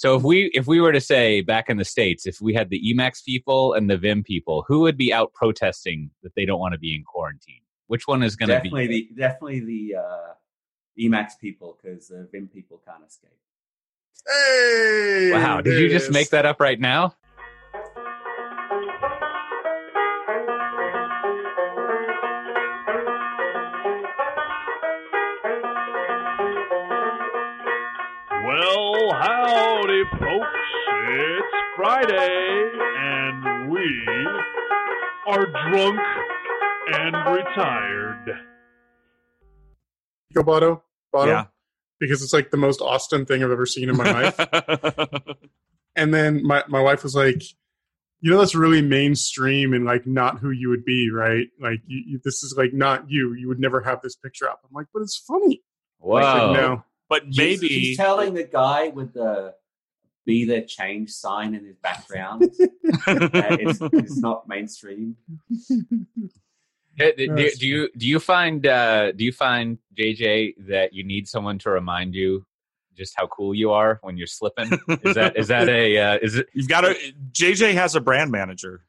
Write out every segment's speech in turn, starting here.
So if we were to say back in the States, if we had the Emacs people and the Vim people, who would be out protesting that they don't want to be in quarantine? Which one is going to be? Definitely the Emacs people, because the Vim people can't escape. Hey! Wow, did you just make that up right now? Well, howdy, folks. It's Friday, and we are drunk and retired. Go, Botto? Yeah. Because it's like the most Austin thing I've ever seen in my life. And then my wife was like, that's really mainstream and like not who you would be, right? Like this is like not you. You would never have this picture up. I'm like, but it's funny. Wow. Like, no. But maybe she's telling the guy with the "Be the Change" sign in his background it's not mainstream. Do you find JJ that you need someone to remind you just how cool you are when you're slipping? Is it? You've got to. JJ has a brand manager.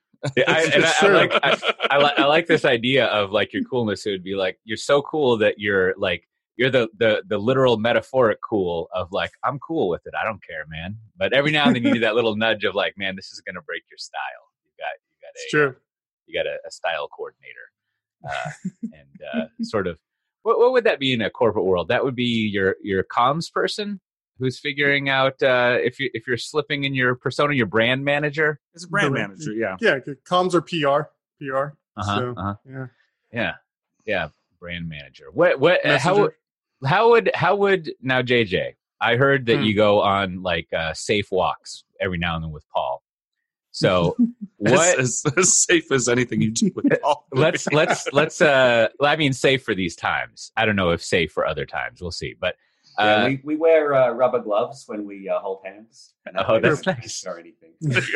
I like this idea of like your coolness. It would be like you're so cool that you're the literal metaphoric cool of like, I'm cool with it. I don't care, man. But every now and then you need that little nudge of like, man, this is going to break your style. You got a style coordinator. And sort of, what would that be in a corporate world? That would be your comms person who's figuring out if you're slipping in your persona, your brand manager. It's a brand manager, yeah. Yeah, comms or PR. Yeah. Brand manager. How would now, JJ? I heard that you go on like safe walks every now and then with Paul. So what as safe as anything you do with Paul? let's I mean, safe for these times. I don't know if safe for other times. We'll see. But we wear rubber gloves when we hold hands. And that's nice. Or anything.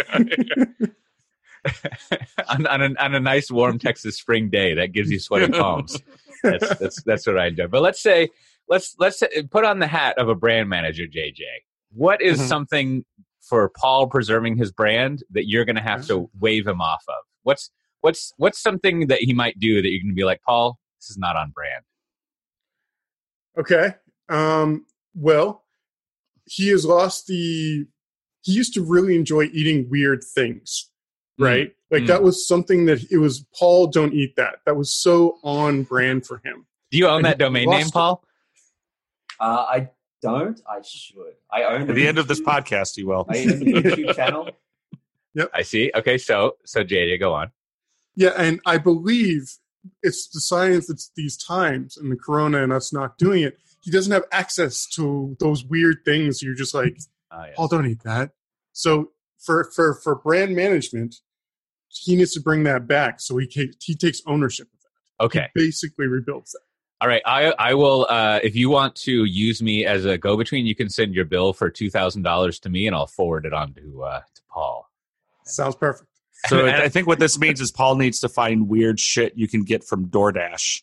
on a nice warm Texas spring day, that gives you sweaty palms. That's what I do. But let's put on the hat of a brand manager, JJ. What is something for Paul preserving his brand that you're going to have to wave him off of? What's something that he might do that you're going to be like, Paul, this is not on brand? Okay. Well, he has lost he used to really enjoy eating weird things, right? That was something that it was, Paul, don't eat that. That was so on brand for him. Do you own that domain name, Paul? I don't. I should. I own at the end of this podcast. You will. I own the YouTube channel. Yep. I see. Okay, so JJ, go on. Yeah, and I believe it's the science that's these times and the corona and us not doing it. He doesn't have access to those weird things. You're just like, Paul, don't eat that. So for brand management, he needs to bring that back. So he takes ownership of that. Okay. He basically rebuilds that. All right, I will. If you want to use me as a go-between, you can send your bill for $2,000 to me, and I'll forward it on to Paul. Sounds perfect. So I think what this means is Paul needs to find weird shit you can get from DoorDash.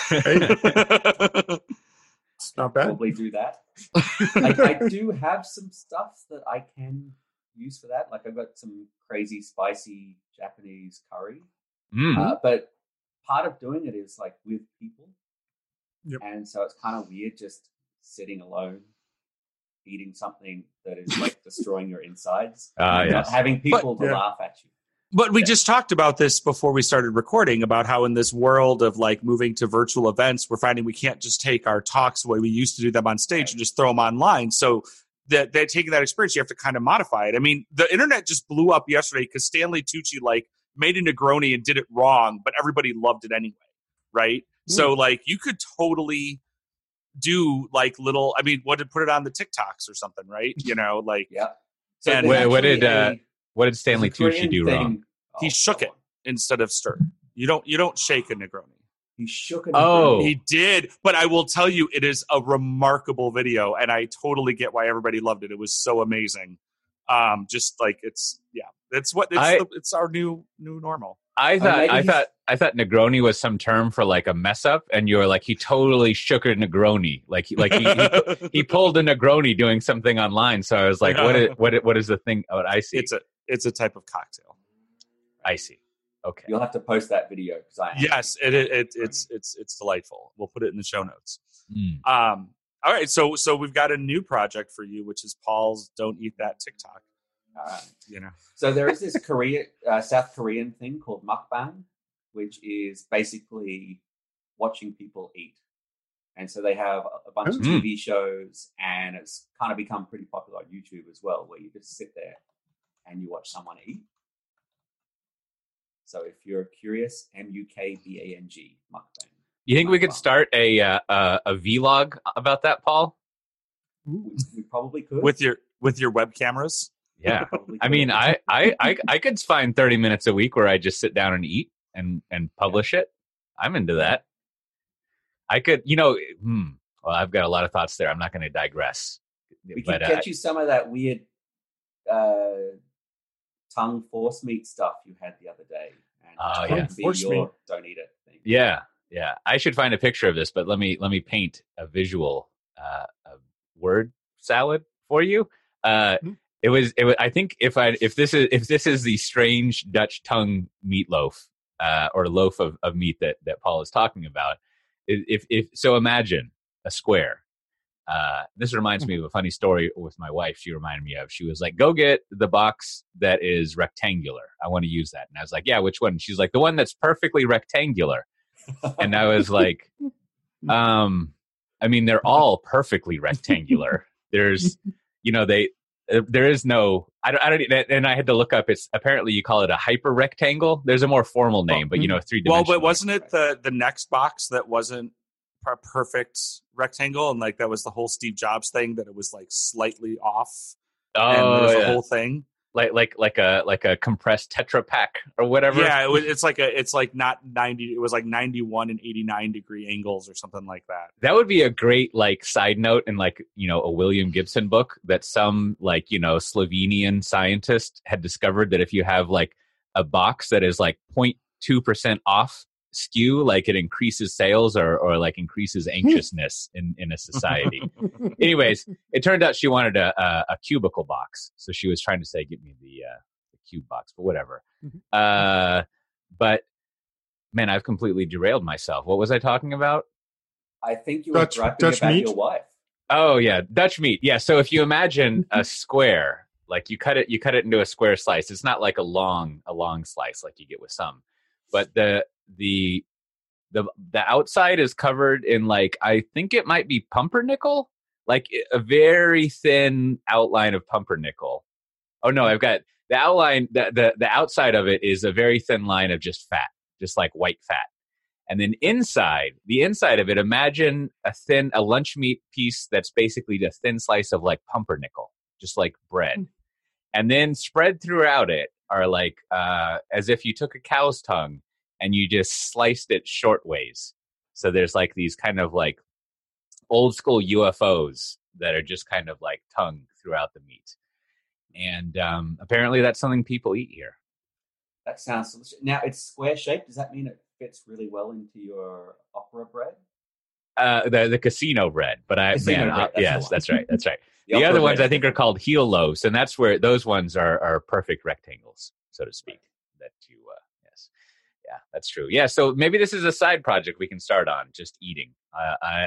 It's not bad. Probably do that. I do have some stuff that I can use for that. Like I've got some crazy spicy Japanese curry, but part of doing it is like with people. Yep. And so it's kind of weird just sitting alone, eating something that is like destroying your insides, not having people to laugh at you. But we just talked about this before we started recording about how in this world of like moving to virtual events, we're finding we can't just take our talks the way we used to do them on stage and just throw them online. So that taking that experience, you have to kind of modify it. I mean, the internet just blew up yesterday because Stanley Tucci like made a Negroni and did it wrong, but everybody loved it anyway, right? So like you could totally do like little, I mean, put it on the TikToks or something, right? Like So and what did Stanley Tucci do wrong? He shook it instead of stir. You don't shake a Negroni. He shook it. He did. But I will tell you, it is a remarkable video, and I totally get why everybody loved it. It was so amazing. Just like It's our new normal. I thought Negroni was some term for like a mess up, and you were like, he totally shook a Negroni, like he pulled a Negroni doing something online. So I was like, what is the thing? Oh, I see. It's a type of cocktail. I see. Okay, you'll have to post that video because yes, it's delightful. We'll put it in the show notes. All right, so we've got a new project for you, which is Paul's "Don't Eat That" TikTok. So there is this South Korean thing called mukbang, which is basically watching people eat. And so they have a bunch of TV shows, and it's kind of become pretty popular on YouTube as well, where you just sit there and you watch someone eat. So if you're curious, mukbang, mukbang. You think we could start a vlog about that, Paul? We probably could with your web cameras. Yeah, I mean, I could find 30 minutes a week where I just sit down and eat and publish it. I'm into that. I could, well, I've got a lot of thoughts there. I'm not going to digress. We can get you some of that weird tongue force meat stuff you had the other day. And don't eat it thing. Yeah. I should find a picture of this, but let me paint a visual word salad for you. It was. I think if this is the strange Dutch tongue meatloaf or loaf of meat that Paul is talking about, if so, imagine a square. This reminds me of a funny story with my wife. She reminded me of. She was like, "Go get the box that is rectangular. I want to use that." And I was like, "Yeah, which one?" She's like, "The one that's perfectly rectangular." And I was like, I mean, they're all perfectly rectangular. There's, there is no, I don't, and I had to look up. It's apparently you call it a hyper rectangle. There's a more formal name, but 3-dimensional. Well, but wasn't it the next box that wasn't a perfect rectangle, and like that was the whole Steve Jobs thing, that it was like slightly off. Oh, and there's a whole thing. Like a compressed Tetra Pak or whatever. Yeah, it's like not 90. It was like 91 and 89 degree angles or something like that. That would be a great side note in a William Gibson book, that some Slovenian scientist had discovered that if you have a box that is 0.2% off skew, it increases sales or increases anxiousness in a society. Anyways, it turned out she wanted a cubicle box, so she was trying to say, "Give me the cube box," but whatever. But man, I've completely derailed myself. What was I talking about? I think you were griping about your wife. Oh yeah, Dutch meat. Yeah. So if you imagine a square, you cut it into a square slice. It's not like a long slice like you get with some, but the outside is covered in I think it might be pumpernickel, a very thin outline of pumpernickel. Oh no, I've got the outline. The outside of it is a very thin line of just fat, just like white fat. And then the inside of it, imagine a lunch meat piece that's basically a thin slice of pumpernickel, just like bread. And then spread throughout it are as if you took a cow's tongue and you just sliced it short ways. So there's these kind of old school UFOs that are just kind of tongue throughout the meat. And apparently that's something people eat here. That sounds delicious. Now it's square shaped. Does that mean it fits really well into your opera bread? The casino bread. But yes, that's right. That's right. The other ones I think are called heel loaves, and that's where those ones are perfect rectangles, so to speak. That you Yeah, that's true. Yeah, so maybe this is a side project we can start on, just eating. I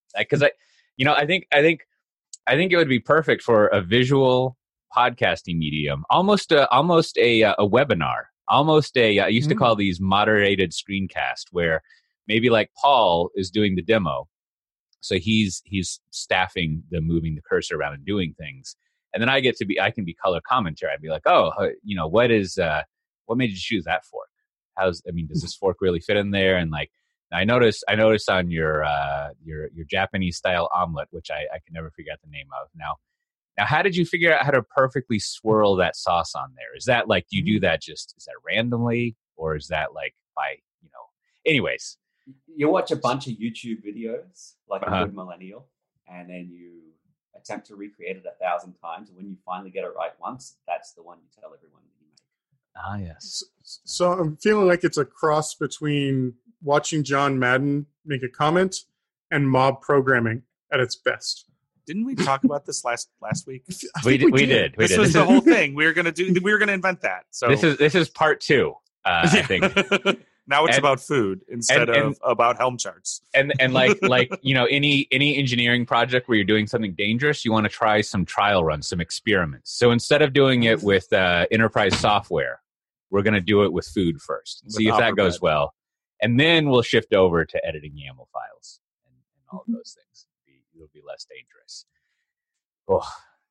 think it would be perfect for a visual podcasting medium, almost a webinar, I used to call these moderated screencast, where maybe Paul is doing the demo, so he's staffing the moving the cursor around and doing things, and then I can be color commentary. I'd be like, what made you choose that fork? Does this fork really fit in there? And I noticed on your Japanese style omelet, which I can never figure out the name of now, how did you figure out how to perfectly swirl that sauce on there? Is that do you do that is that randomly, or is that by, anyways? You watch a bunch of YouTube videos a good millennial, and then you attempt to recreate it 1,000 times. And when you finally get it right once, that's the one you tell everyone that you make. Ah, yes. So I'm feeling like it's a cross between watching John Madden make a comment and mob programming at its best. Didn't we talk about this last week? We did. This was the whole thing. We were going to invent that. So this is part 2. I think. Now it's about food instead of about Helm charts. And like any engineering project where you're doing something dangerous, you want to try some trial runs, some experiments. So instead of doing it with enterprise software, we're going to do it with food first. See if that goes well. And then we'll shift over to editing YAML files and all of those things. It'll be less dangerous. Oh,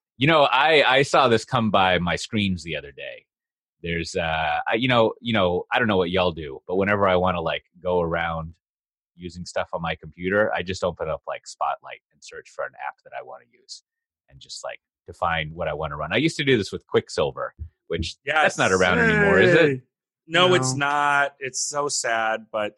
I saw this come by my screens the other day. There's, I don't know what y'all do, but whenever I want to like go around using stuff on my computer, I just open up like Spotlight and search for an app that I want to use and just like define what I want to run. I used to do this with Quicksilver, which that's not around anymore, is it? No, it's not. It's so sad, but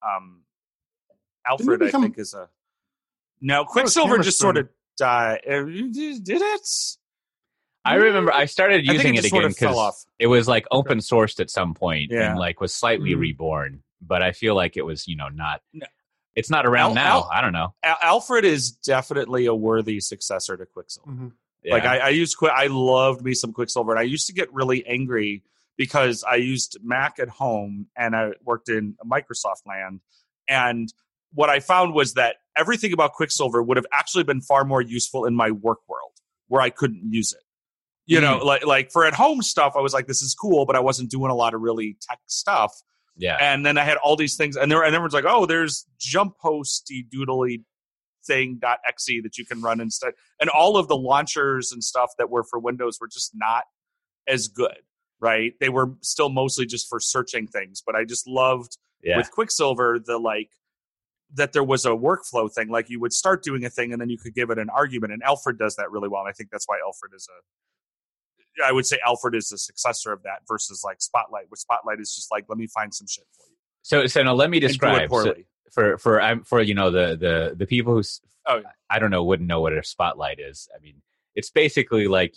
Alfred, I think, is a... No, Quicksilver just sort of died. Did it? I remember I started using it again because it was like open sourced at some point and like was slightly reborn. But I feel like it was, not... It's not around now. I don't know. Alfred is definitely a worthy successor to Quicksilver. Mm-hmm. Yeah. Like I loved me some Quicksilver, and I used to get really angry because I used Mac at home and I worked in Microsoft land. And what I found was that everything about Quicksilver would have actually been far more useful in my work world where I couldn't use it. You know, like for at home stuff, I was like, this is cool, but I wasn't doing a lot of really tech stuff. Yeah. And then I had all these things, and everyone's like, oh, there's jump hosty doodly thing.exe that you can run instead. And all of the launchers and stuff that were for Windows were just not as good. Right. They were still mostly just for searching things. But I just loved with Quicksilver, that there was a workflow thing. Like you would start doing a thing and then you could give it an argument. And Alfred does that really well. And I think that's why Alfred I would say Alfred is a successor of that versus like Spotlight, where Spotlight is just like, let me find some shit for you. So now let me describe for the people who I don't know wouldn't know what a Spotlight is. I mean, it's basically like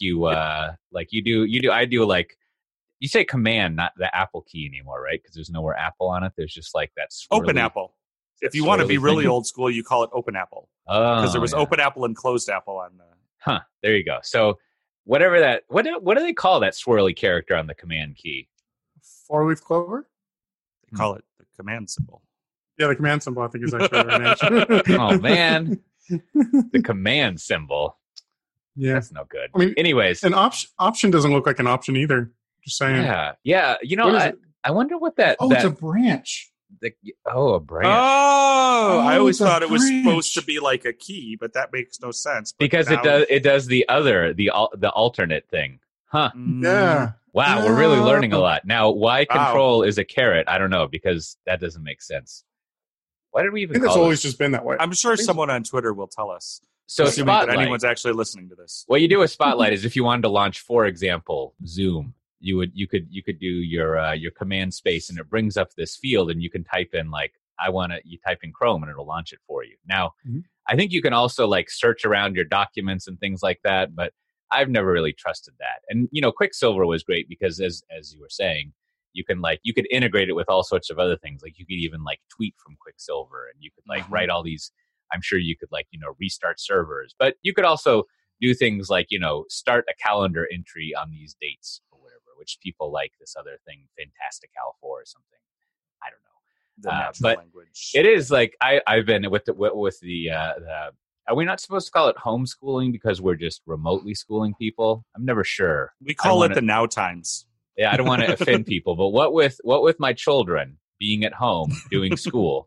I do like. You say command, not the Apple key anymore, right? Because there's no more Apple on it. There's just like that Open Apple. If you want to be really old school, you call it Open Apple. Because there was Open Apple and Closed Apple on the... There you go. So whatever that... What do they call that swirly character on the command key? 4-leaf clover? They call it the command symbol. Yeah, the command symbol, I think, is actually the right name. Oh, man. The command symbol. Yeah. That's no good. I mean, anyways. An option doesn't look like an option either. Just saying. Yeah. I wonder what that... it's a branch. A branch. I always thought it was supposed to be like a key, but that makes no sense. Because it does the alternate thing. Huh. Yeah. Wow, we're really learning a lot. Now, why control is a caret, I don't know, because that doesn't make sense. Why did we even I think it's always just been that way. I'm sure someone on Twitter will tell us. So Spotlight, that anyone's actually listening to this. What you do with Spotlight is if you wanted to launch, for example, Zoom, you could do your command space, and it brings up this field, and you can type in like you type in Chrome, and it'll launch it for you. Now, I think you can also like search around your documents and things like that, but I've never really trusted that. And Quicksilver was great because as you were saying, you could integrate it with all sorts of other things. Like you could even like tweet from Quicksilver, and you could like write all these. I'm sure you could like restart servers, but you could also do things like start a calendar entry on these dates or whatever, which people like this other thing, Fantastical or something. I don't know. The natural but language. It is like I've been with the. Are we not supposed to call it homeschooling because we're just remotely schooling people? I'm never sure. We call it the Now Times. Yeah, I don't want to offend people, but what with my children being at home doing school,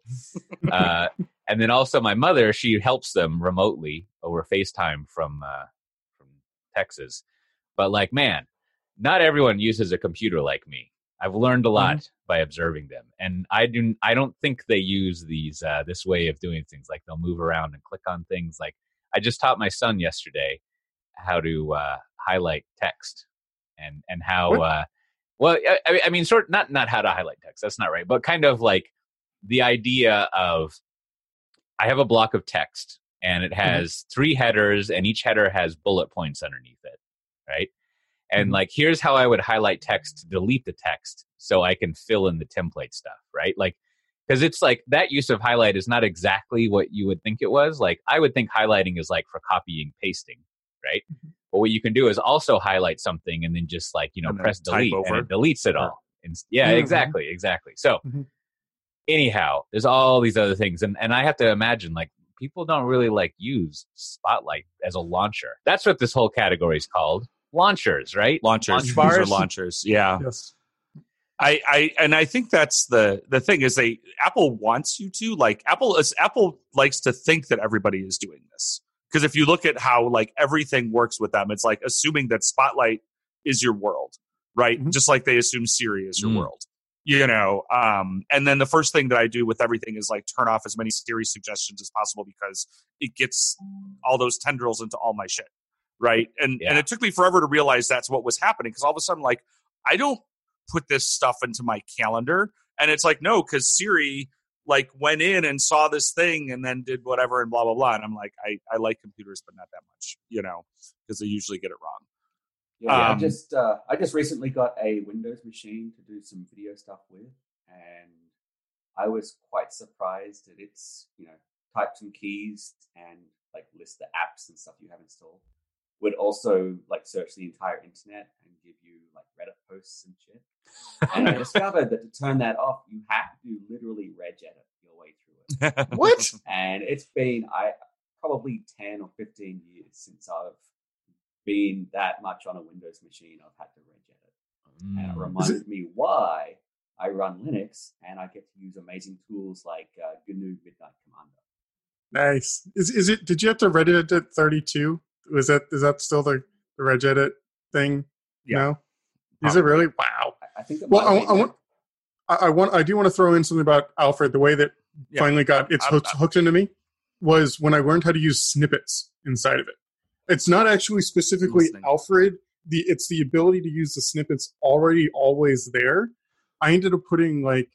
and then also my mother, she helps them remotely over FaceTime from Texas. But like, man, not everyone uses a computer like me. I've learned a lot by observing them, and I don't think they use this way of doing things. Like they'll move around and click on things. Like I just taught my son yesterday how to highlight text and how. Well, I mean, sort of, not how to highlight text. That's not right, but kind of like the idea of I have a block of text and it has 3 headers, and each header has bullet points underneath it, right? And like, here's how I would highlight text to delete the text so I can fill in the template stuff, right? Like, because it's like that use of highlight is not exactly what you would think it was. Like, I would think highlighting is like for copying, pasting, right? But what you can do is also highlight something and then just like, press delete and it deletes it all. And exactly. So anyhow, there's all these other things. And I have to imagine like people don't really like use Spotlight as a launcher. That's what this whole category is called. Launchers, right? Launch bars? These are launchers. Yeah. Yes. I think that's the thing is Apple wants you to like Apple likes to think that everybody is doing this. Because if you look at how like everything works with them, it's like assuming that Spotlight is your world, right? Mm-hmm. Just like they assume Siri is your world, and then the first thing that I do with everything is like turn off as many Siri suggestions as possible because it gets all those tendrils into all my shit, right? And it took me forever to realize that's what was happening because all of a sudden like I don't put this stuff into my calendar, and it's like no, because Siri like went in and saw this thing and then did whatever and blah blah blah, and I'm like I like computers but not that much, because they usually get it wrong. I just recently got a Windows machine to do some video stuff with, and I was quite surprised that it's type some keys and like list the apps and stuff you have installed. Would also like search the entire internet and give you like Reddit posts and shit. And I discovered that to turn that off, you have to literally regedit your way through it. What? And it's been probably 10 or 15 years since I've been that much on a Windows machine. I've had to regedit. And it reminded me why I run Linux and I get to use amazing tools like GNU Midnight Commander. Nice. Is it? Did you have to regedit at 32? Is that still the regedit thing? Yeah. No? Is it really? Wow. I think it well, I do want to throw in something about Alfred. The way that finally got hooked into me was when I learned how to use snippets inside of it. It's not actually specifically Alfred. It's the ability to use the snippets already always there. I ended up putting like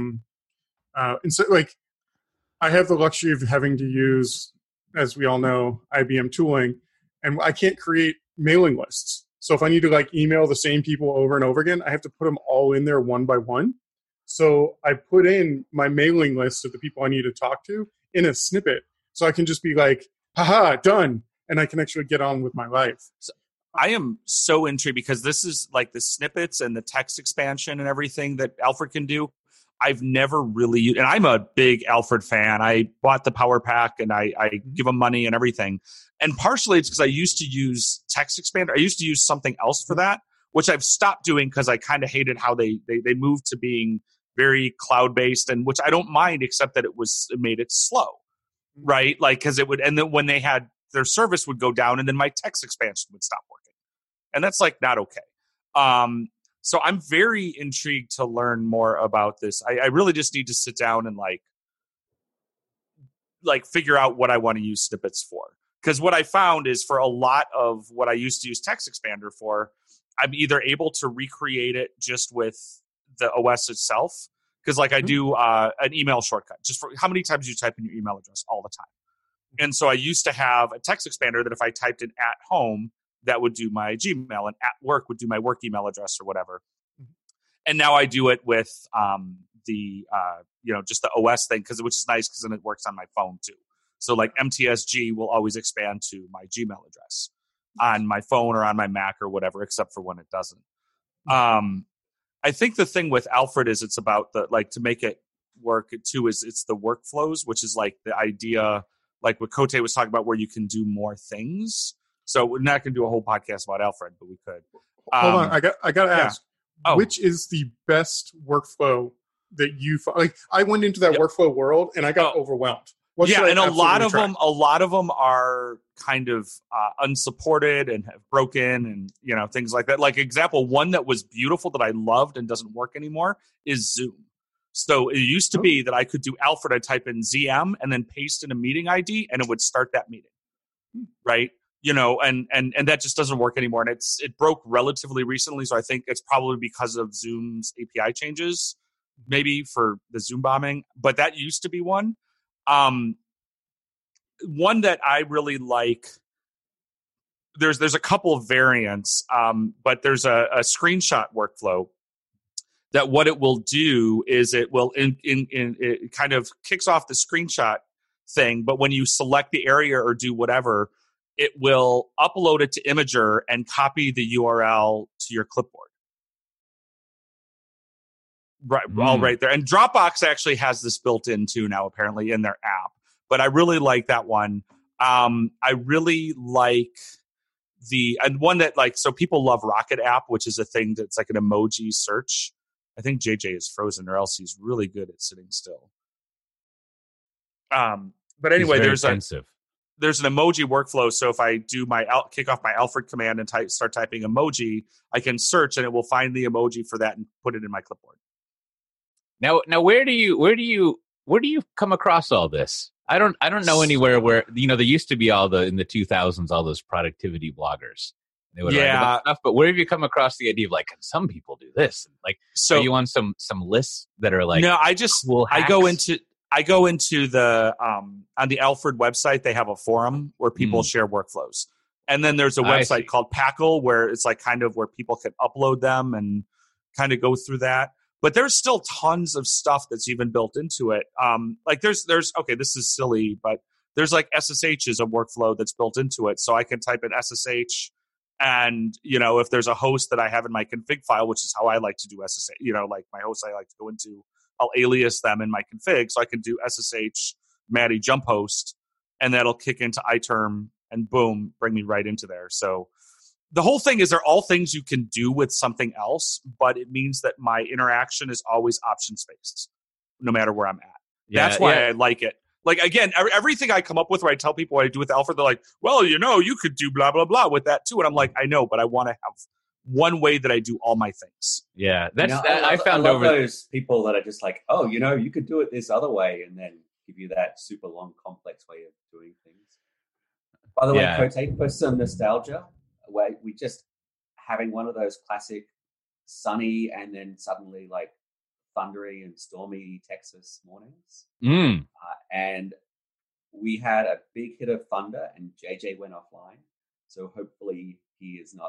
instead like I have the luxury of having to use, as we all know, IBM tooling, and I can't create mailing lists. So if I need to like email the same people over and over again, I have to put them all in there one by one. So I put in my mailing list of the people I need to talk to in a snippet. So I can just be like, haha, done. And I can actually get on with my life. So I am so intrigued because this is like the snippets and the text expansion and everything that Alfred can do. I've never really used, and I'm a big Alfred fan. I bought the Power Pack and I give them money and everything. And partially it's because I used to use Text Expander. I used to use something else for that, which I've stopped doing because I kind of hated how they moved to being very cloud-based, and which I don't mind, except that it made it slow, right? Like, because it would, and then when they had their service would go down and then my text expansion would stop working. And that's like not okay. So I'm very intrigued to learn more about this. I really just need to sit down and like figure out what I want to use snippets for. Because what I found is for a lot of what I used to use Text Expander for, I'm either able to recreate it just with the OS itself. Because like I do an email shortcut. Just for how many times you type in your email address all the time. And so I used to have a Text Expander that if I typed in at home, that would do my Gmail, and at work would do my work email address or whatever. And now I do it with just the OS thing, which is nice because then it works on my phone too. So like MTSG will always expand to my Gmail address on my phone or on my Mac or whatever, except for when it doesn't. I think the thing with Alfred is it's about to make it work too is it's the workflows, which is like the idea, like what Cote was talking about, where you can do more things. So we're not going to do a whole podcast about Alfred, but we could. Hold on, I got to ask, which is the best workflow that you like? I went into that workflow world and I got overwhelmed. And a lot of them are kind of unsupported and have broken, and things like that. Like example, one that was beautiful that I loved and doesn't work anymore is Zoom. So it used to be that I could do Alfred. I type in ZM and then paste in a meeting ID, and it would start that meeting, right? And that just doesn't work anymore. And it broke relatively recently. So I think it's probably because of Zoom's API changes, maybe for the Zoom bombing. But that used to be one. One that I really like there's a couple of variants, but there's a screenshot workflow that what it will do is it will it kind of kicks off the screenshot thing, but when you select the area or do whatever, it will upload it to Imager and copy the URL to your clipboard. Right, all right there. And Dropbox actually has this built in too now, apparently, in their app. But I really like that one. I really like and one that so people love Rocket App, which is a thing that's like an emoji search. I think JJ is frozen, or else he's really good at sitting still. But anyway, there's an emoji workflow. So if I do kick off my Alfred command and start typing emoji, I can search and it will find the emoji for that and put it in my clipboard. Now, where do you come across all this? I don't know anywhere where there used to be in the 2000s all those productivity bloggers. They would write about stuff, but where have you come across the idea of can some people do this? So are you on some lists that are no, I go into the on the Alfred website. They have a forum where people share workflows, and then there's a website called Packle where it's kind of where people can upload them and kind of go through that. But there's still tons of stuff that's even built into it. There's okay, this is silly, but there's SSH is a workflow that's built into it, so I can type in SSH. And, if there's a host that I have in my config file, which is how I like to do SSH, my hosts I like to go into, I'll alias them in my config. So I can do SSH Maddie jump host, and that'll kick into iTerm and boom, bring me right into there. So the whole thing is they're all things you can do with something else, but it means that my interaction is always option spaced, no matter where I'm at. That's why I like it. Again, everything I come up with where I tell people what I do with Alfred, they're like, well, you could do blah, blah, blah with that too. And I'm like, I know, but I want to have one way that I do all my things. Yeah. I love those people that are just like, oh, you could do it this other way, and then give you that super long, complex way of doing things. By the way, Cote, for some nostalgia, where we just having one of those classic sunny and then suddenly thundery and stormy Texas mornings. And we had a big hit of thunder and JJ went offline. So hopefully he is not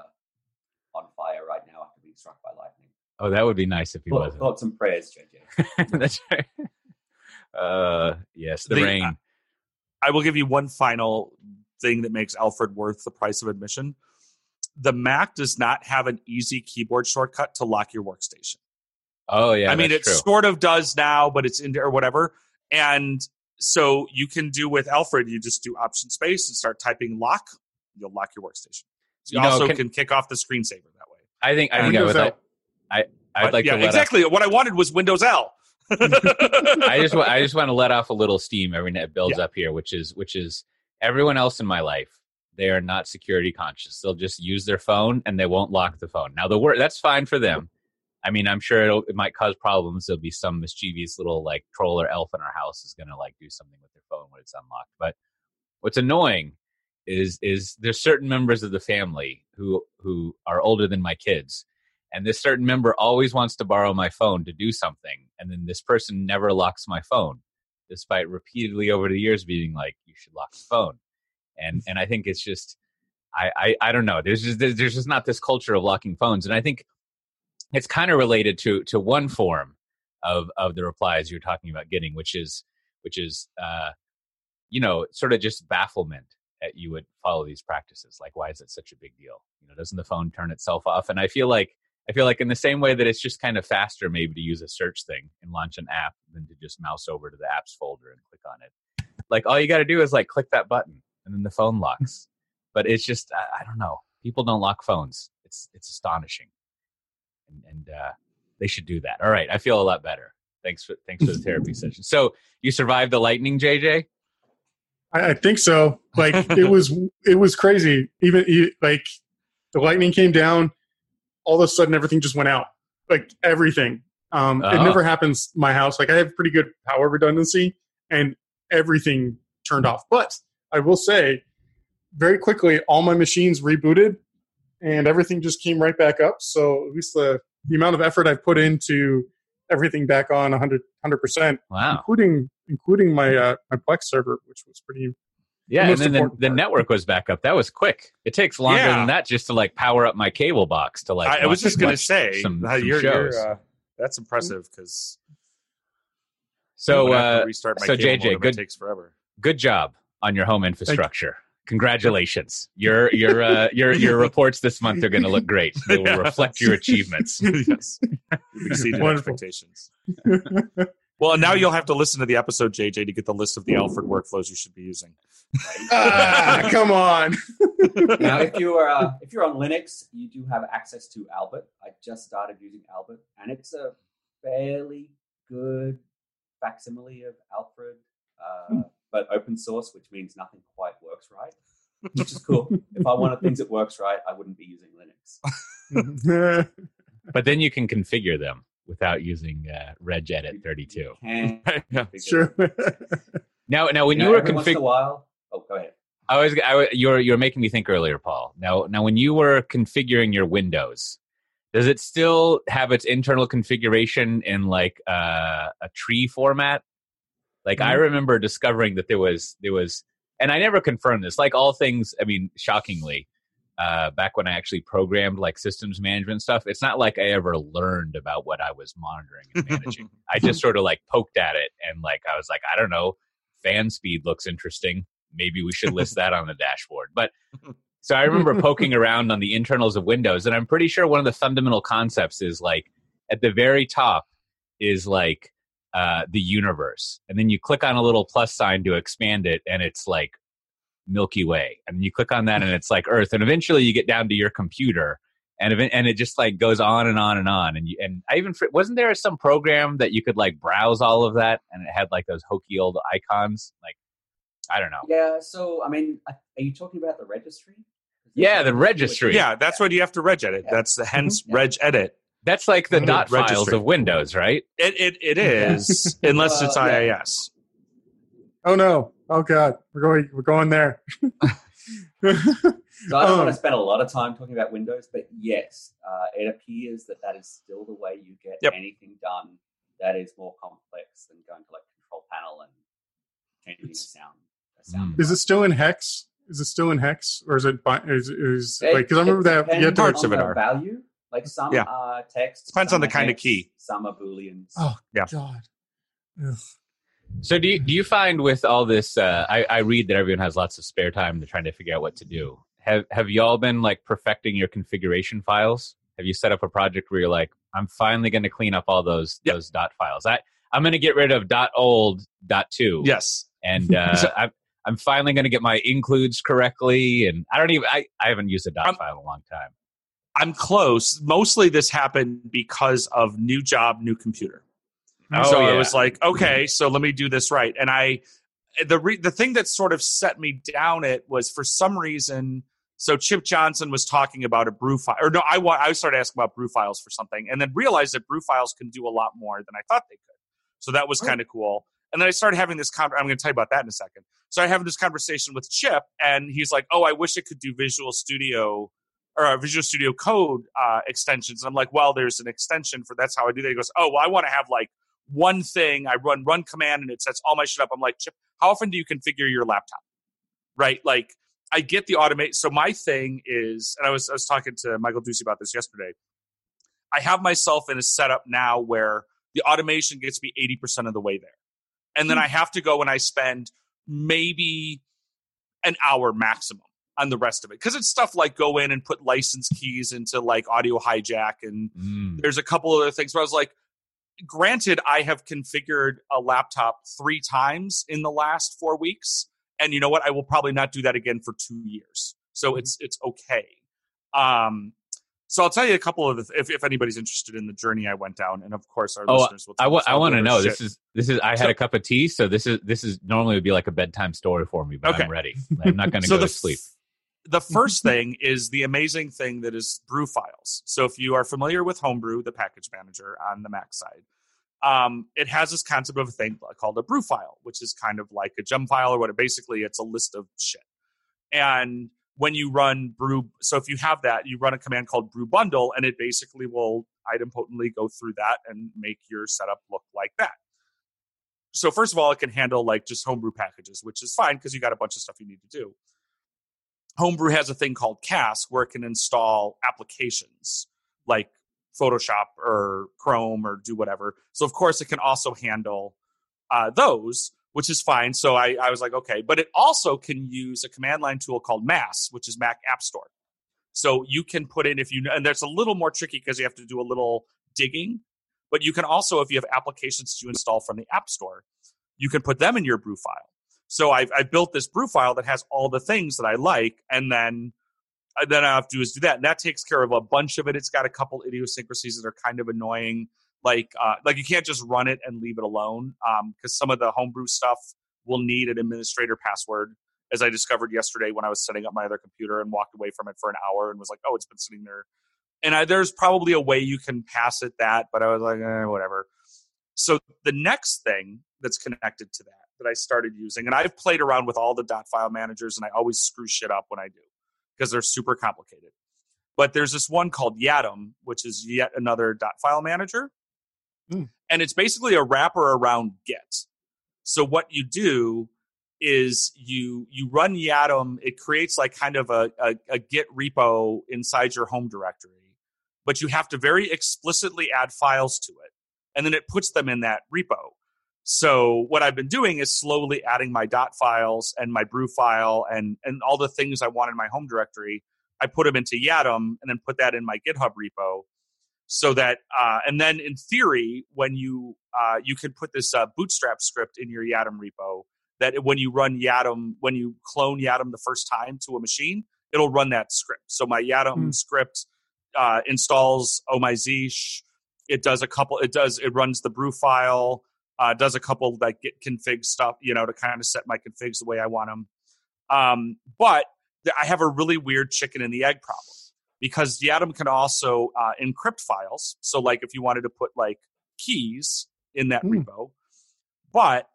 on fire right now after being struck by lightning. Oh, that would be nice if he wasn't. Thoughts and prayers, JJ. That's right. Yes, the rain. I will give you one final thing that makes Alfred worth the price of admission. The Mac does not have an easy keyboard shortcut to lock your workstation. Oh, yeah. I mean, it sort of does now, but it's in there or whatever. And so you can do with Alfred, you just do option space and start typing lock. You'll lock your workstation. So you can kick off the screensaver that way. I think I'd like to exactly. What I wanted was Windows L. I just want to let off a little steam every night. It builds up here, which is everyone else in my life. They are not security conscious. They'll just use their phone and they won't lock the phone. Now that's fine for them. I mean, I'm sure it might cause problems. There'll be some mischievous little troll or elf in our house is going to do something with their phone when it's unlocked. But what's annoying is there's certain members of the family who are older than my kids, and this certain member always wants to borrow my phone to do something, and then this person never locks my phone, despite repeatedly over the years being like, "You should lock the phone." And I think it's just I don't know. There's just not this culture of locking phones, and I think it's kind of related to one form of the replies you're talking about getting, which is sort of just bafflement that you would follow these practices. Like, why is it such a big deal? Doesn't the phone turn itself off? And I feel like in the same way that it's just kind of faster maybe to use a search thing and launch an app than to just mouse over to the apps folder and click on it. All you got to do is click that button and then the phone locks. But it's just I don't know. People don't lock phones. It's astonishing. And they should do that. All right, I feel a lot better. Thanks for the therapy session. So you survived the lightning, JJ? I think so. It was crazy. Even the lightning came down, all of a sudden everything just went out. Everything. It never happens in my house. I have pretty good power redundancy, and everything turned off. But I will say, very quickly, all my machines rebooted. And everything just came right back up. So at least the amount of effort I've put into everything back on 100%. Wow. Including my my Plex server, which was pretty Yeah, and then the network was back up. That was quick. It takes longer than that just to like power up my cable box to like. I was just going to say some shows. That's impressive because. So restart my cable JJ, modem, it takes forever. Good job on your home infrastructure. Congratulations. Your reports this month are going to look great. They will reflect your achievements. Yes. You've exceeded expectations. Well, now you'll have to listen to the episode, JJ, to get the list of the Alfred workflows you should be using. Come on. Now, if you're on Linux, you do have access to Albert. I just started using Albert, and it's a fairly good facsimile of Alfred. But open source, which means nothing quite works right, which is cool. If I wanted things that works right, I wouldn't be using Linux. But then you can configure them without using regedit 32. Sure. Now, when you were once in a while, go ahead. You were making me think earlier, Paul. Now, when you were configuring your Windows, does it still have its internal configuration in like a tree format? Like I remember discovering that there was, and I never confirmed this. Like all things, I mean, shockingly, back when I actually programmed like systems management stuff, it's not like I ever learned about what I was monitoring and managing. I just sort of like poked at it and like I was like, I don't know, fan speed looks interesting. Maybe we should list that on the dashboard. But so I remember poking around on the internals of Windows, and I'm pretty sure one of the fundamental concepts is like at the very top is like the universe, and then you click on a little plus sign to expand it, and it's like Milky Way, and you click on that, and it's like Earth, and eventually you get down to your computer, and it just like goes on and on and on, and I even wasn't there some program that you could like browse all of that, and it had like those hokey old icons, like I don't know. Yeah, so I mean, are you talking about the registry? Yeah, the registry. Yeah, that's what you have to regedit. Yeah. That's the hence regedit. That's like the dot registry files of Windows, right? It is, unless it's IIS. Oh no! Oh god, we're going there. So I don't want to spend a lot of time talking about Windows, but yes, it appears that is still the way you get anything done that is more complex than going to like control panel and changing the sound. Is it still in hex? Is it still in hex, or is it because I remember that you parts of it are value. Like some are text. Depends on the kind of key. Some are booleans. Oh god. Ugh. So do you find with all this? I read that everyone has lots of spare time. They're trying to figure out what to do. Have y'all been like perfecting your configuration files? Have you set up a project where you're like, I'm finally going to clean up all those dot files. I'm going to get rid of .old .2. Yes, and I'm finally going to get my includes correctly. And I haven't used a dot file in a long time. I'm close. Mostly this happened because of new job, new computer. So I was like, okay, so let me do this right. And the thing that sort of set me down it was for some reason. So Chip Johnson was talking about a brew file, or no, I started asking about brew files for something, and then realized that brew files can do a lot more than I thought they could. So that was kind of cool. And then I started having this I'm going to tell you about that in a second. So I have this conversation with Chip, and he's like, "Oh, I wish it could do Visual Studio or Visual Studio Code extensions." And I'm like, "Well, there's an extension for that's how I do that." He goes, "Oh, well, I want to have like one thing. I run command, and it sets all my shit up." I'm like, "Chip, how often do you configure your laptop?" Right? Like, I get the automate. So my thing is, and I was talking to Michael Ducey about this yesterday. I have myself in a setup now where the automation gets me 80% of the way there. And then I have to go and I spend maybe an hour maximum on the rest of it. Because it's stuff like go in and put license keys into like Audio Hijack. And there's a couple other things where I was like, granted, I have configured a laptop 3 times in the last 4 weeks. And you know what? I will probably not do that again for 2 years. So it's okay. So I'll tell you a couple of if anybody's interested in the journey I went down, and of course our listeners will. I want to know. This is. I had a cup of tea, so this is normally would be like a bedtime story for me, but I'm ready. I'm not going to go to sleep. The first thing is the amazing thing that is brew files. So if you are familiar with Homebrew, the package manager on the Mac side, it has this concept of a thing called a brew file, which is kind of like a gem file or what. Basically, it's a list of shit. And when you run brew, so if you have that, you run a command called brew bundle, and it basically will idempotently go through that and make your setup look like that. So first of all, it can handle like just Homebrew packages, which is fine because you got a bunch of stuff you need to do. Homebrew has a thing called Cask where it can install applications like Photoshop or Chrome or do whatever. So of course it can also handle those, which is fine. So I was like, okay, but it also can use a command line tool called Mass, which is Mac App Store. So you can put in and that's a little more tricky because you have to do a little digging. But you can also, if you have applications to install from the App Store, you can put them in your brew file. So I built this brew file that has all the things that I like, and then I have to do is do that. And that takes care of a bunch of it. It's got a couple idiosyncrasies that are kind of annoying. Like you can't just run it and leave it alone because some of the Homebrew stuff will need an administrator password, as I discovered yesterday when I was setting up my other computer and walked away from it for an hour and was like, oh, it's been sitting there. And there's probably a way you can pass it that, but I was like, whatever. So the next thing that's connected to that I started using, and I've played around with all the .file managers, and I always screw shit up when I do because they're super complicated. But there's this one called Yatum, which is yet another .file manager. And it's basically a wrapper around Git. So what you do is you run Yatum. It creates like kind of a Git repo inside your home directory. But you have to very explicitly add files to it. And then it puts them in that repo. So what I've been doing is slowly adding my .files and my brew file and all the things I want in my home directory. I put them into Yatum and then put that in my GitHub repo. So that, and then in theory, when you can put this Bootstrap script in your Yatum repo, that when you run Yatum, when you clone Yatum the first time to a machine, it'll run that script. So my Yatum script installs Oh My Zeesh. It runs the brew file, does a couple like Git config stuff, to kind of set my configs the way I want them. But I have a really weird chicken and the egg problem because Yatum can also encrypt files. So like if you wanted to put like keys in that repo, but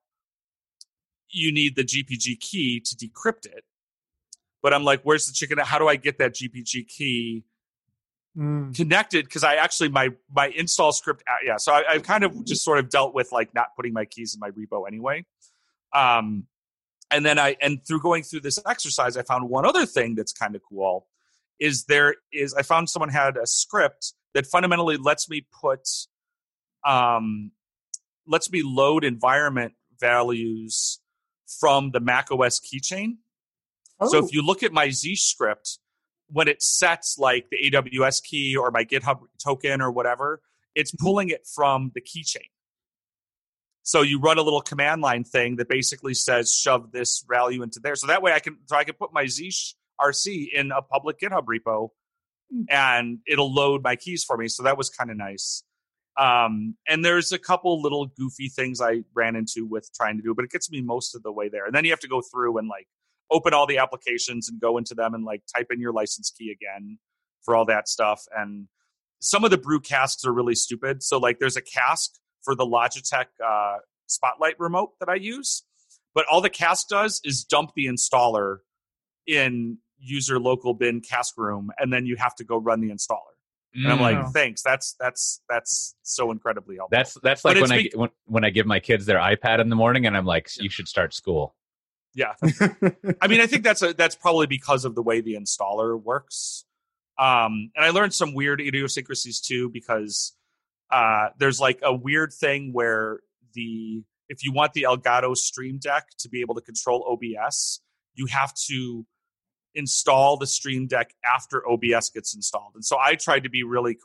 you need the GPG key to decrypt it. But I'm like, where's the chicken? How do I get that GPG key connected? Because I actually, my install script, so I've kind of just sort of dealt with like not putting my keys in my repo anyway. And then through going through this exercise, I found one other thing that's kind of cool. I found someone had a script that fundamentally lets me load environment values from the macOS keychain. Oh. So if you look at my Zeesh script, when it sets like the AWS key or my GitHub token or whatever, it's pulling it from the keychain. So you run a little command line thing that basically says shove this value into there. So that way I can put my Zeesh RC in a public GitHub repo and it'll load my keys for me. So that was kind of nice. And there's a couple little goofy things I ran into with trying to do, but it gets me most of the way there. And then you have to go through and like open all the applications and go into them and like type in your license key again for all that stuff. And some of the brew casks are really stupid. So like there's a cask for the Logitech Spotlight remote that I use, but all the cask does is dump the installer in user local bin cask room, and then you have to go run the installer. And I'm like, thanks. That's so incredibly helpful. That's like when I give my kids their iPad in the morning, and I'm like, you should start school. Yeah, I mean, I think that's probably because of the way the installer works. And I learned some weird idiosyncrasies too, because there's like a weird thing where if you want the Elgato Stream Deck to be able to control OBS, you have to install the Stream Deck after OBS gets installed. And so I tried to be really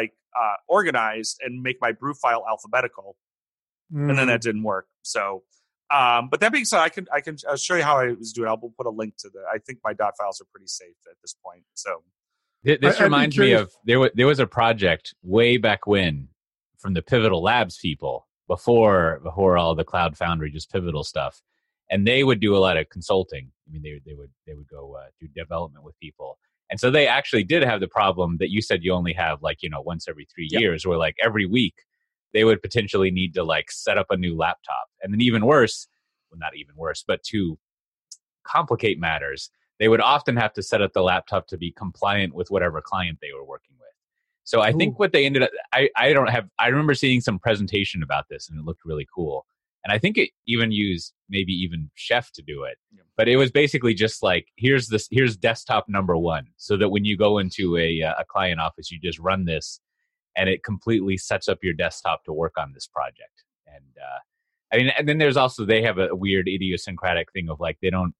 organized and make my brew file alphabetical, and then that didn't work. So, but that being said, I'll show you how I was doing. I'll put a link to I think my .files are pretty safe at this point. So this reminds me of there was a project way back when from the Pivotal Labs people before all the Cloud Foundry, just Pivotal stuff. And they would do a lot of consulting. I mean, they would go do development with people, and so they actually did have the problem that you said you only have once every 3 years, or like every week they would potentially need to like set up a new laptop, and then even worse, well, not even worse, but to complicate matters, they would often have to set up the laptop to be compliant with whatever client they were working with. So I think what they ended up, I remember seeing some presentation about this, and it looked really cool. And I think it even used maybe even Chef to do it. But it was basically just like, here's desktop number 1, so that when you go into a client office, you just run this, and it completely sets up your desktop to work on this project. And and then there's also, they have a weird idiosyncratic thing of like, they don't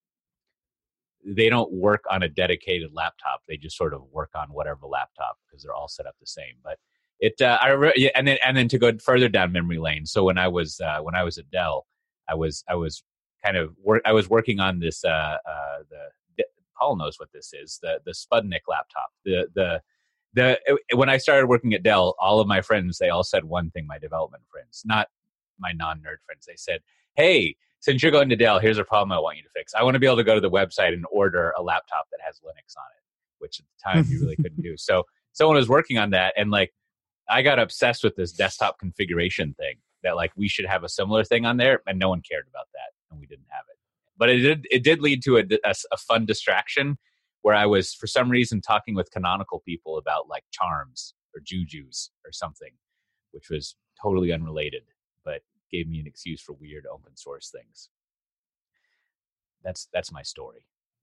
work on a dedicated laptop. They just sort of work on whatever laptop, because they're all set up the same. But and then to go further down memory lane. So when I was at Dell, I was working on this. Paul knows what this is. The Sputnik laptop. When I started working at Dell, all of my friends, they all said one thing. My development friends, not my non-nerd friends, they said, "Hey, since you're going to Dell, here's a problem I want you to fix. I want to be able to go to the website and order a laptop that has Linux on it," which at the time you really couldn't do. So someone was working on that, and like, I got obsessed with this desktop configuration thing, that like we should have a similar thing on there, and no one cared about that, and we didn't have it. But it did lead to a fun distraction, where I was, for some reason, talking with Canonical people about like charms or jujus or something, which was totally unrelated, but gave me an excuse for weird open source things. That's my story.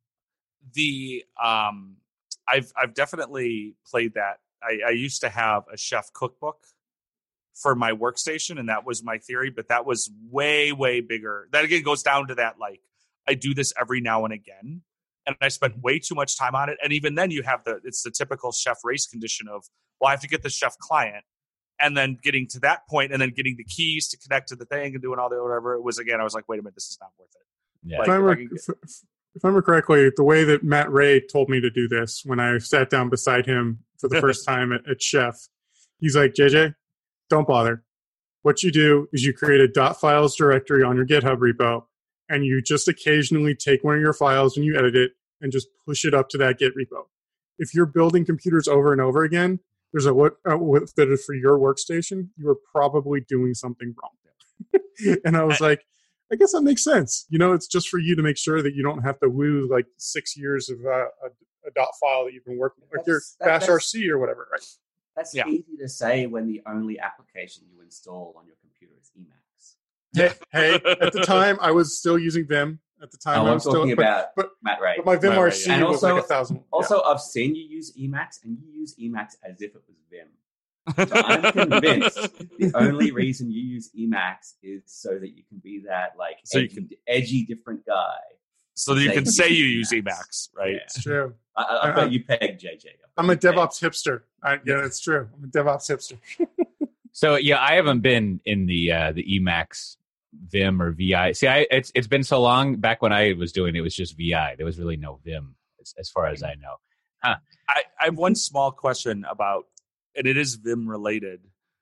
I've definitely played that. I used to have a Chef cookbook for my workstation, and that was my theory, but that was way, way bigger. That again goes down to that, like, I do this every now and again, and I spent way too much time on it. And even then you have it's the typical Chef race condition of, well, I have to get the Chef client, and then getting to that point, and then getting the keys to connect to the thing and doing all the whatever it was. Again, I was like, wait a minute, this is not worth it. Yeah. Like, if I remember correctly, the way that Matt Ray told me to do this, when I sat down beside him for the first time at Chef, he's like, JJ, don't bother. What you do is you create a .files directory on your GitHub repo, and you just occasionally take one of your files and you edit it and just push it up to that Git repo. If you're building computers over and over again, there's a what fitted for your workstation, you are probably doing something wrong. And I was like, I guess that makes sense. It's just for you to make sure that you don't have to lose like 6 years of a .file that you've been working with, like your Bash RC or whatever, right? That's easy to say when the only application you install on your computer is Emacs. Hey, at the time, I was still using Vim. At the time, I'm talking about Matt Ray. But my Vim RC and was like 1,000. Also, I've seen you use Emacs, and you use Emacs as if it was Vim. So I'm convinced the only reason you use Emacs is so that you can be that like edgy different guy. So that you can say you use Emacs, right? Yeah. It's true. I bet you peg JJ. I'm a DevOps hipster. Yeah, it's true. I'm a DevOps hipster. So yeah, I haven't been in the Emacs Vim or VI. See, it's been so long. Back when I was doing it, was just VI. There was really no Vim, as far as I know. Huh. I have one small question about, and it is Vim related.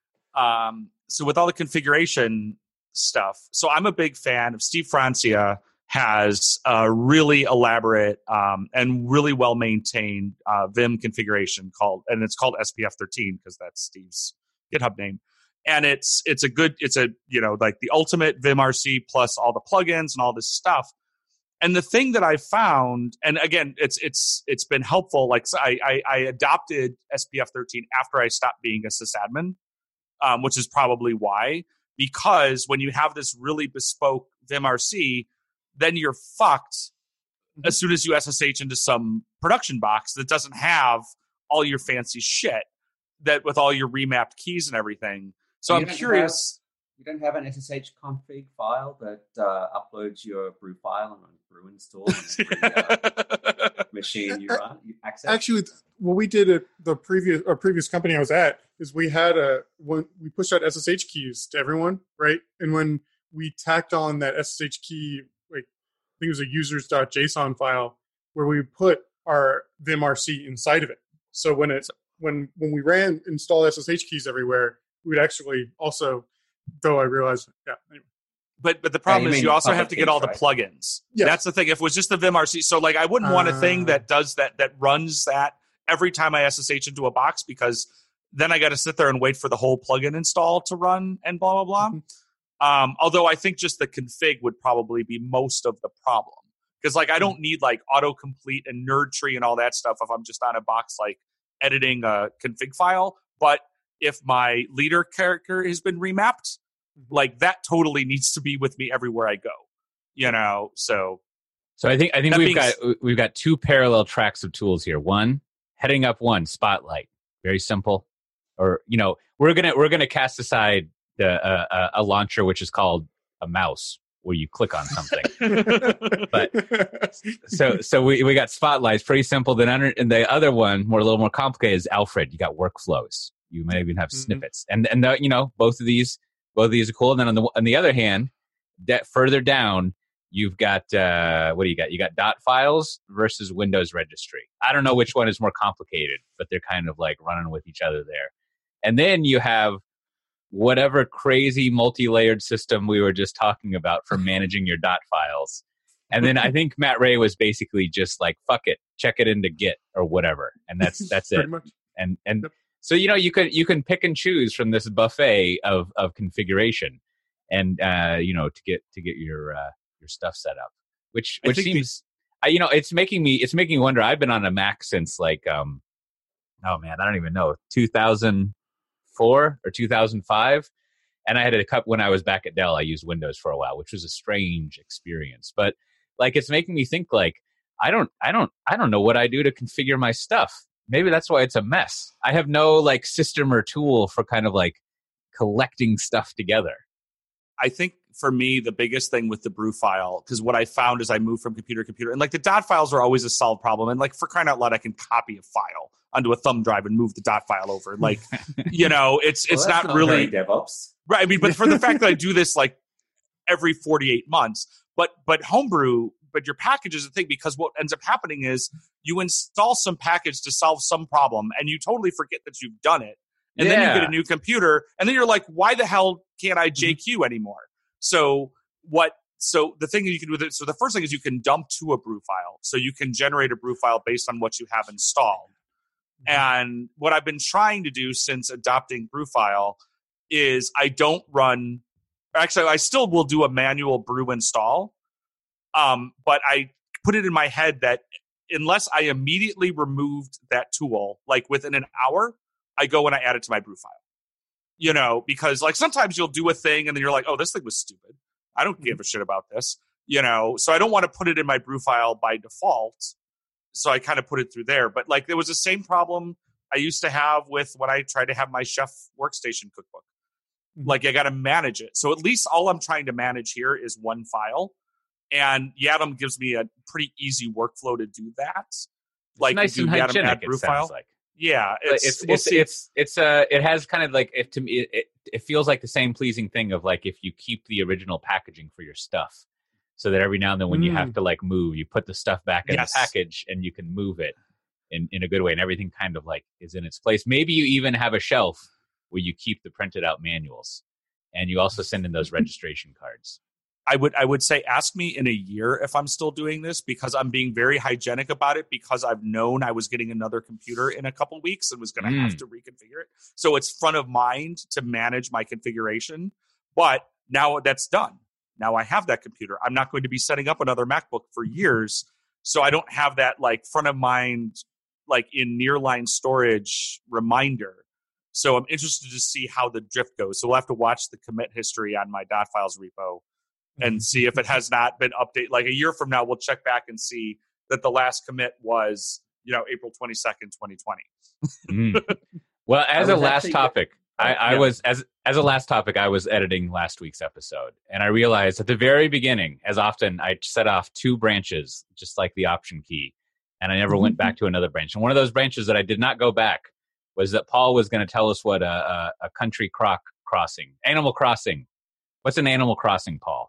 So with all the configuration stuff, so I'm a big fan of Steve Francia. Has a really elaborate and really well maintained Vim configuration it's called SPF 13 because that's Steve's GitHub name, and it's like the ultimate Vim RC plus all the plugins and all this stuff. And the thing that I found, and again, it's been helpful. Like I adopted SPF 13 after I stopped being a sysadmin, which is probably why, because when you have this really bespoke Vim RC, then you're fucked as soon as you SSH into some production box that doesn't have all your fancy shit, that with all your remapped keys and everything. So I'm curious. You don't have an SSH config file that uploads your brew file and brew install on every machine you access? Actually, what we did at the previous company I was at is we had we pushed out SSH keys to everyone, right? And when we tacked on that SSH key, I think it was a users.json file where we put our Vim RC inside of it. So when we install SSH keys everywhere, we'd actually also, though I realized, anyway. But the problem is you also have to get all the plugins. Yes. That's the thing. If it was just the Vim RC, so like I wouldn't want a thing that does that runs that every time I SSH into a box, because then I got to sit there and wait for the whole plugin install to run and blah, blah, blah. Mm-hmm. Although I think just the config would probably be most of the problem. Because like I don't need like autocomplete and nerd tree and all that stuff if I'm just on a box like editing a config file. But if my leader character has been remapped, Like that totally needs to be with me everywhere I go. So I think we've got two parallel tracks of tools here. One, heading up one, Spotlight, very simple. Or we're gonna cast aside a launcher which is called a mouse, where you click on something. But so we got Spotlights, pretty simple. Then and the other one, a little more complicated, is Alfred. You got workflows. You might even have snippets, and both of these are cool. And then on the other hand, further down, you've got what do you got? You got dot files versus Windows registry. I don't know which one is more complicated, but they're kind of like running with each other there. And then you have whatever crazy multi-layered system we were just talking about for managing your dot files. And then I think Matt Ray was basically just like, fuck it, check it into Git or whatever. And that's it. Much. And so, you can pick and choose from this buffet of configuration and, to get your stuff set up, which seems, it's making me wonder. I've been on a Mac since like, oh man, I don't even know, 2004 or 2005. And I had a cup when I was back at Dell. I used Windows for a while, which was a strange experience. But like, it's making me think like, I don't know what I do to configure my stuff. Maybe that's why it's a mess. I have no like system or tool for kind of like collecting stuff together. I think for me, the biggest thing with the brew file, because what I found as I moved from computer to computer, and like the dot files are always a solved problem. And like for crying out loud, I can copy a file onto a thumb drive and move the dot file over. Like, it's not really DevOps. Right. I mean, but for the fact that I do this like every 48 months, but Homebrew, but your package is a thing, because what ends up happening is you install some package to solve some problem and you totally forget that you've done it. And then you get a new computer and then you're like, why the hell can't I JQ anymore? So the thing that you can do with it, so the first thing is you can dump to a brew file. So you can generate a brew file based on what you have installed. And what I've been trying to do since adopting brew file is I still will do a manual brew install. But I put it in my head that unless I immediately removed that tool, like within an hour, I go and I add it to my brew file. Because like sometimes you'll do a thing and then you're like, oh, this thing was stupid. I don't give a shit about this. So I don't want to put it in my brew file by default. So I kind of put it through there. But like there was the same problem I used to have with when I tried to have my Chef Workstation cookbook. Like I got to manage it. So at least all I'm trying to manage here is one file. And Yadam gives me a pretty easy workflow to do that. Like nice and hygienic, it sounds like. Yeah, it has kind of like, to me it feels like the same pleasing thing of like if you keep the original packaging for your stuff, so that every now and then when you have to like move, you put the stuff back in the package and you can move it in a good way, and everything kind of like is in its place. Maybe you even have a shelf where you keep the printed out manuals, and you also send in those registration cards. I would say ask me in a year if I'm still doing this, because I'm being very hygienic about it, because I've known I was getting another computer in a couple weeks and was going to have to reconfigure it. So it's front of mind to manage my configuration. But now that's done. Now I have that computer. I'm not going to be setting up another MacBook for years. So I don't have that like front of mind, like in nearline storage reminder. So I'm interested to see how the drift goes. So we'll have to watch the commit history on my .files repo and see if it has not been updated. Like a year from now, we'll check back and see that the last commit was, April 22nd, 2020. Well, as a last topic, I was editing last week's episode, and I realized at the very beginning, as often, I set off 2 branches, just like the Option key, and I never went back to another branch. And one of those branches that I did not go back was that Paul was going to tell us what a country crossing, Animal Crossing. What's an Animal Crossing, Paul?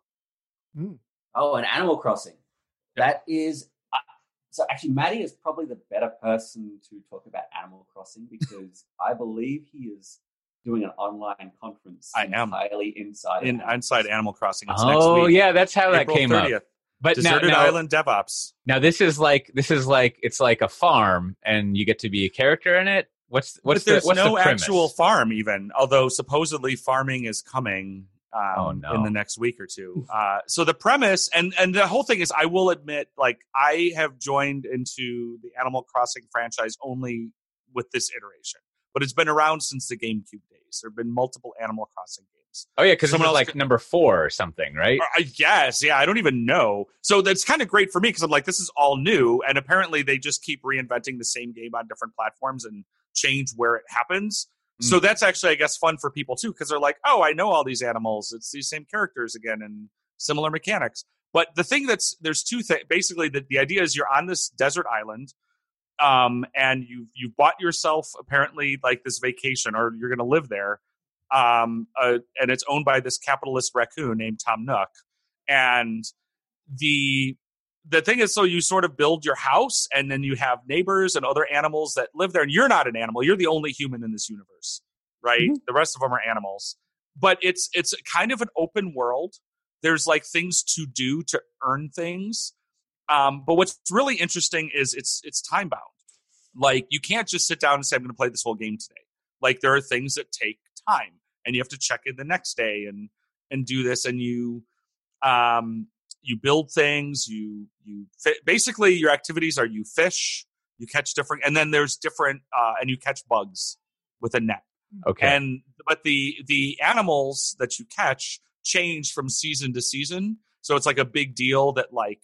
Oh, an Animal Crossing. That is... So actually, Maddie is probably the better person to talk about Animal Crossing, because I believe he is doing an online conference. Entirely inside Animal Crossing. It's next week. Oh, yeah, that's how April that came 30th. up. But Deserted Island DevOps. Now this is like it's like a farm, and you get to be a character in it. What's there's no the premise? actual farm even, although supposedly farming is coming in the next week or two. So the premise and the whole thing is, I will admit, like I have joined into the Animal Crossing franchise only with this iteration, but it's been around since the GameCube days. There have been multiple Animal Crossing games. games. Oh yeah, because someone else like number 4 or something, right? I guess, yeah. I don't even know. So that's kind of great for me because I'm like, this is all new, and apparently they just keep reinventing the same game on different platforms and change where it happens. So that's actually, I guess, fun for people too because they're like, oh, I know all these animals. It's these same characters again and similar mechanics. But the thing there's two things. Basically, the idea is you're on this desert island. And you've bought yourself apparently like this vacation, or you're going to live there. And it's owned by this capitalist raccoon named Tom Nook. And the thing is, so you sort of build your house, and then you have neighbors and other animals that live there. And you're not an animal; you're the only human in this universe, right? Mm-hmm. The rest of them are animals. But it's kind of an open world. There's like things to do to earn things. But what's really interesting is it's time bound. Like you can't just sit down and say, I'm going to play this whole game today. Like there are things that take time, and you have to check in the next day and do this. And you build things. Basically your activities are you fish, you catch different, and then there's different, and you catch bugs with a net. Okay. But the animals that you catch change from season to season. So it's like a big deal that like,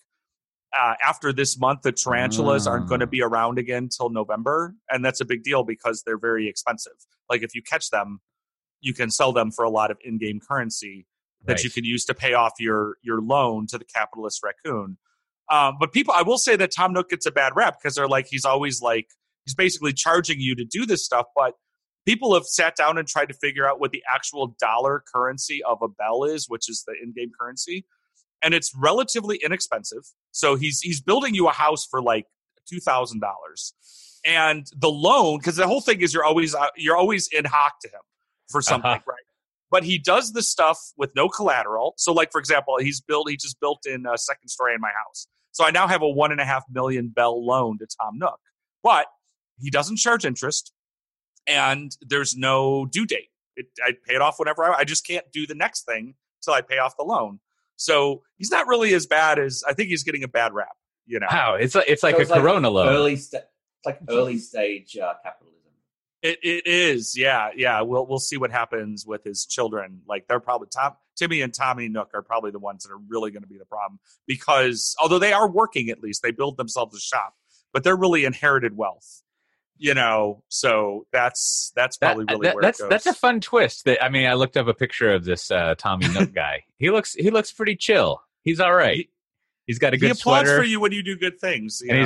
after this month, the tarantulas aren't going to be around again till November. And that's a big deal because they're very expensive. Like if you catch them, you can sell them for a lot of in-game currency that you can use to pay off your loan to the capitalist raccoon. But I will say that Tom Nook gets a bad rap because they're like, he's basically charging you to do this stuff. But people have sat down and tried to figure out what the actual dollar currency of a bell is, which is the in-game currency. And it's relatively inexpensive. So he's building you a house for like $2,000, and the loan, because the whole thing is you're always in hock to him for something, right? But he does the stuff with no collateral. So, like for example, he just built in a second story in my house. So I now have a $1.5 million bell loan to Tom Nook, but he doesn't charge interest, and there's no due date. I pay it off whenever I just can't do the next thing till I pay off the loan. So he's not really as bad as I think he's getting a bad rap. You know, wow, it's like a Corona loan. It's like early stage capitalism. It is, yeah. We'll see what happens with his children. Like they're probably Timmy and Tommy Nook are probably the ones that are really going to be the problem because although they are working, at least they build themselves a shop, but they're really inherited wealth. You know, so that's probably where it goes. That's a fun twist. I looked up a picture of this Tommy Nook guy. He looks pretty chill. He's all right. He's got a good sweater. He applauds for you when you do good things. And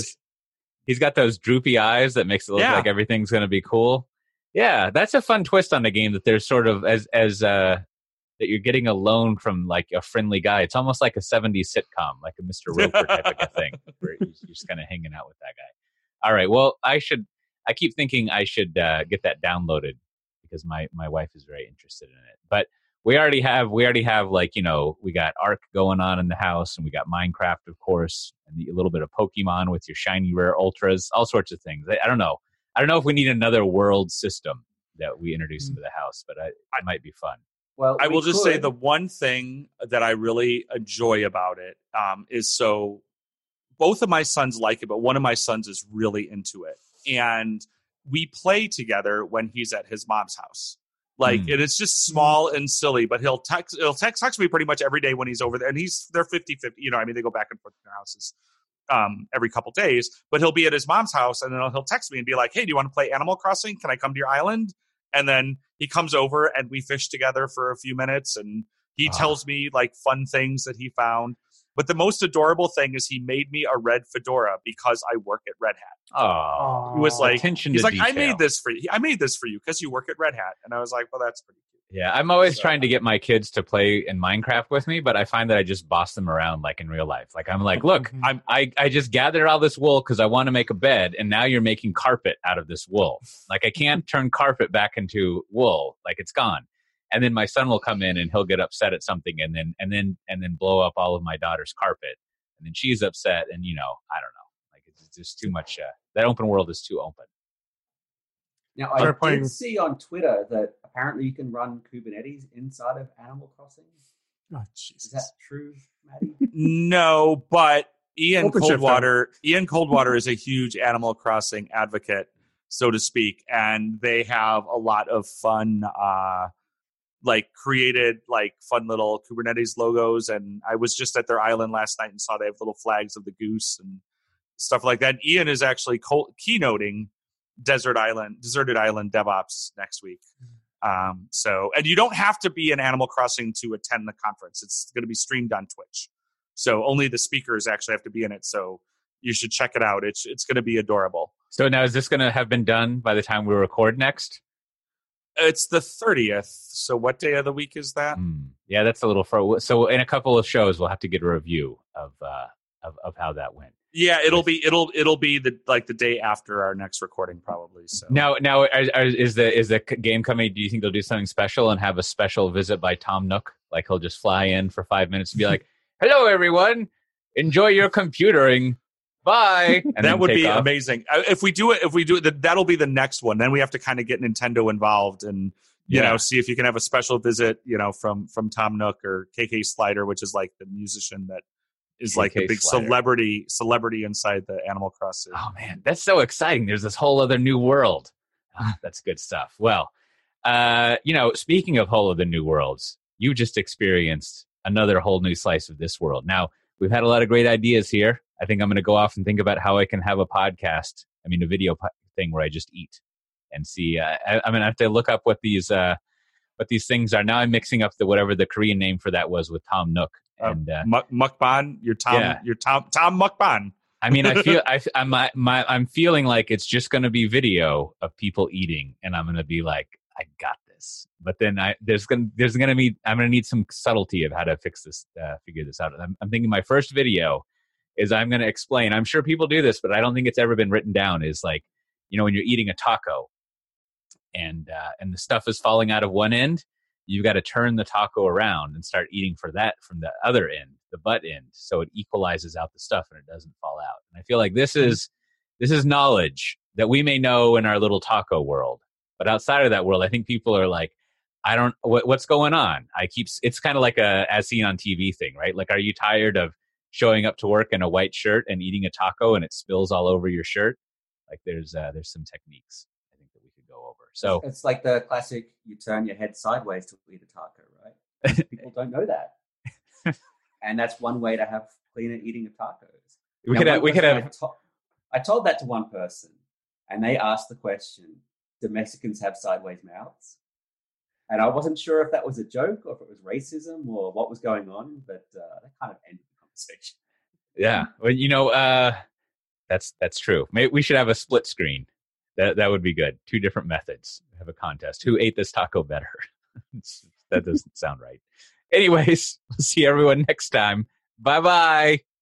he's got those droopy eyes that makes it look like everything's going to be cool. Yeah, that's a fun twist on the game that there's sort of as that you're getting a loan from like a friendly guy. It's almost like a 70s sitcom, like a Mr. Roper type of a thing where you're just kind of hanging out with that guy. All right. Well, I keep thinking I should get that downloaded because my wife is very interested in it. But we already have like, you know, we got Ark going on in the house, and we got Minecraft, of course, and a little bit of Pokemon with your shiny rare ultras, all sorts of things. I don't know if we need another world system that we introduce into the house, but it might be fun. Well, I will just say the one thing that I really enjoy about it is so. Both of my sons like it, but one of my sons is really into it. And we play together when he's at his mom's house. Like, and it's just small and silly, but he'll text me pretty much every day when he's over there. And they're 50-50, you know, they go back and forth in their houses every couple days. But he'll be at his mom's house, and then he'll text me and be like, hey, do you want to play Animal Crossing? Can I come to your island? And then he comes over and we fish together for a few minutes, and he tells me like fun things that he found. But the most adorable thing is he made me a red fedora because I work at Red Hat. Oh, he was like, he's like, I made this for you because you work at Red Hat. And I was like, well, that's pretty cute. Yeah, I'm always trying to get my kids to play in Minecraft with me, but I find that I just boss them around like in real life. Like I'm like, look, I just gathered all this wool because I want to make a bed, and now you're making carpet out of this wool. Like I can't turn carpet back into wool. Like it's gone. And then my son will come in and he'll get upset at something and then blow up all of my daughter's carpet. And then she's upset, and I don't know. Like it's just too much. That open world is too open. Now I did see on Twitter that apparently you can run Kubernetes inside of Animal Crossing. Oh, Jesus. Is that true, Maddie? No, but Ian Coldwater is a huge Animal Crossing advocate, so to speak, and they have a lot of fun like created like fun little Kubernetes logos. And I was just at their island last night and saw they have little flags of the goose and stuff like that. Ian is actually keynoting Deserted Island DevOps next week. So, and you don't have to be in Animal Crossing to attend the conference. It's going to be streamed on Twitch. So only the speakers actually have to be in it. So you should check it out. It's going to be adorable. So now is this going to have been done by the time we record next? It's the 30th. So what day of the week is that? Yeah, that's a little far. So in a couple of shows, we'll have to get a review of how that went. Yeah, it'll be the day after our next recording, probably. So now is the game coming? Do you think they'll do something special and have a special visit by Tom Nook? Like he'll just fly in for 5 minutes and be like, "Hello, everyone, enjoy your computering. Bye." And that would be off. Amazing. If we do it, that'll be the next one. Then we have to kind of get Nintendo involved and you know see if you can have a special visit, from Tom Nook or KK Slider, which is like the musician that is KK like the big celebrity inside the Animal Crossing. Oh man, that's so exciting! There's this whole other new world. That's good stuff. Well, speaking of whole other new worlds, you just experienced another whole new slice of this world. Now we've had a lot of great ideas here. I think I'm going to go off and think about how I can have a video thing where I just eat and see. I'm going to have to look up what these things are. Now I'm mixing up whatever the Korean name for that was with Tom Nook and Mukbang. You're Tom Mukbang. I mean, I'm feeling like it's just going to be video of people eating, and I'm going to be like, I got this. But then I'm going to need some subtlety of how to fix this, figure this out. I'm thinking my first video is I'm going to explain. I'm sure people do this, but I don't think it's ever been written down. Is like, when you're eating a taco, and the stuff is falling out of one end, you've got to turn the taco around and start eating from the other end, the butt end, so it equalizes out the stuff and it doesn't fall out. And I feel like this is knowledge that we may know in our little taco world, but outside of that world, I think people are like, what's going on? It's kind of like a as seen on TV thing, right? Like, are you tired of showing up to work in a white shirt and eating a taco and it spills all over your shirt? Like there's some techniques I think that we could go over. So it's like the classic, you turn your head sideways to eat a taco, right? People don't know that. And that's one way to have cleaner eating of tacos. I told that to one person and they asked the question, do Mexicans have sideways mouths? And I wasn't sure if that was a joke or if it was racism or what was going on, but that kind of ended the conversation. Yeah. Well, that's true. Maybe we should have a split screen. That would be good. 2 different methods. Have a contest. Who ate this taco better? That doesn't sound right. Anyways, we'll see everyone next time. Bye-bye.